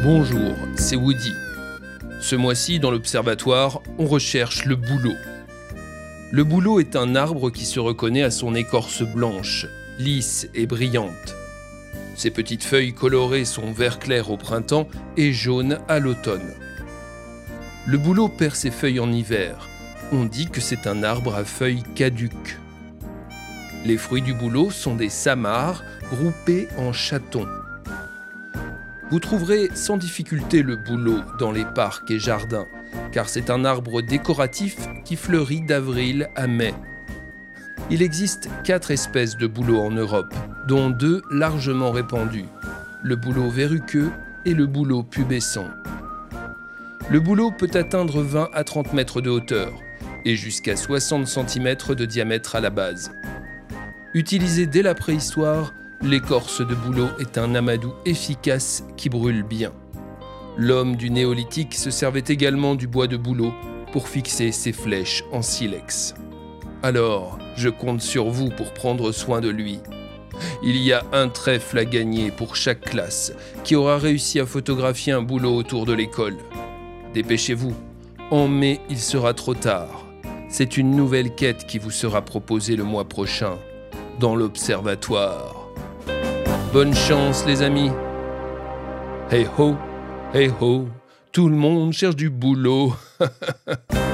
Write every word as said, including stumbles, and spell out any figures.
Bonjour, c'est Woody. Ce mois-ci, dans l'observatoire, on recherche le bouleau. Le bouleau est un arbre qui se reconnaît à son écorce blanche, lisse et brillante. Ses petites feuilles colorées sont vert clair au printemps et jaune à l'automne. Le bouleau perd ses feuilles en hiver. On dit que c'est un arbre à feuilles caduques. Les fruits du bouleau sont des samars groupés en chatons. Vous trouverez sans difficulté le bouleau dans les parcs et jardins, car c'est un arbre décoratif qui fleurit d'avril à mai. Il existe quatre espèces de bouleaux en Europe, dont deux largement répandues, le bouleau verruqueux et le bouleau pubescent. Le bouleau peut atteindre vingt à trente mètres de hauteur et jusqu'à soixante centimètres de diamètre à la base. Utilisé dès la préhistoire, l'écorce de bouleau est un amadou efficace qui brûle bien. L'homme du néolithique se servait également du bois de bouleau pour fixer ses flèches en silex. Alors, je compte sur vous pour prendre soin de lui. Il y a un trèfle à gagner pour chaque classe qui aura réussi à photographier un bouleau autour de l'école. Dépêchez-vous, en mai il sera trop tard. C'est une nouvelle quête qui vous sera proposée le mois prochain, dans l'observatoire. Bonne chance les amis. Hey ho, hey ho, tout le monde cherche du boulot.